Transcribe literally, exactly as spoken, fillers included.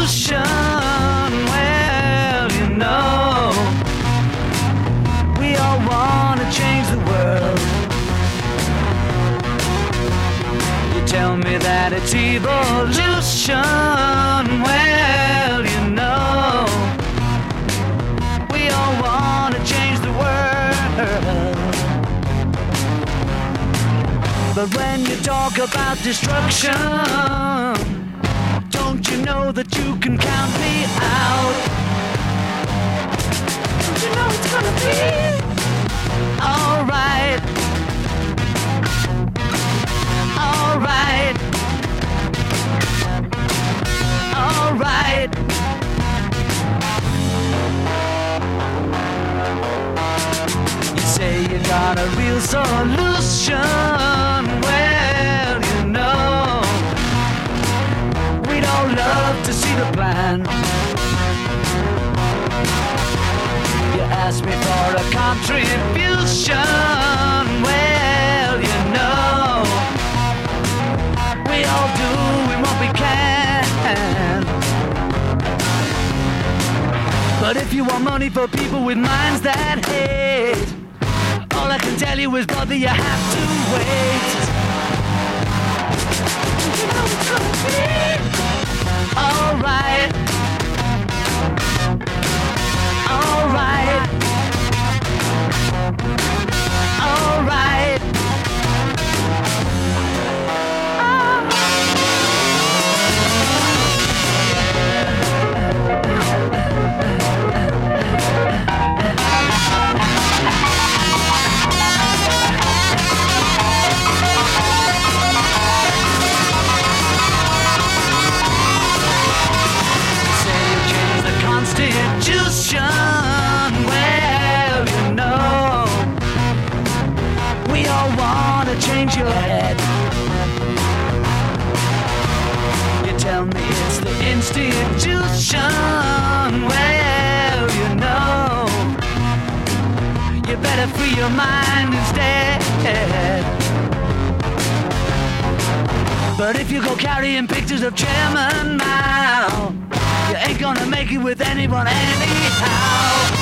institution. Well, you know, we all want to change the world. You tell me that it's evolution. Well, you know, we all want to change the world. But when you talk about destruction, don't you know that you can count me out? Don't you know it's gonna be alright? Alright. Alright. You say you got a real solution. Well, you know, we'd all love to see the plan. You asked me for a contribution. Well, you know, we all doing what we can. But if you want money for people with minds that hate, all I can tell you is, brother, you have to wait. You know it's gonna be alright. Alright. Alright. Constitution, well, you know, we all want to change your head. You tell me it's the institution, well, you know, you better free your mind instead. But if you go carrying pictures of Chairman Mao, you ain't gonna make it with anyone anyhow.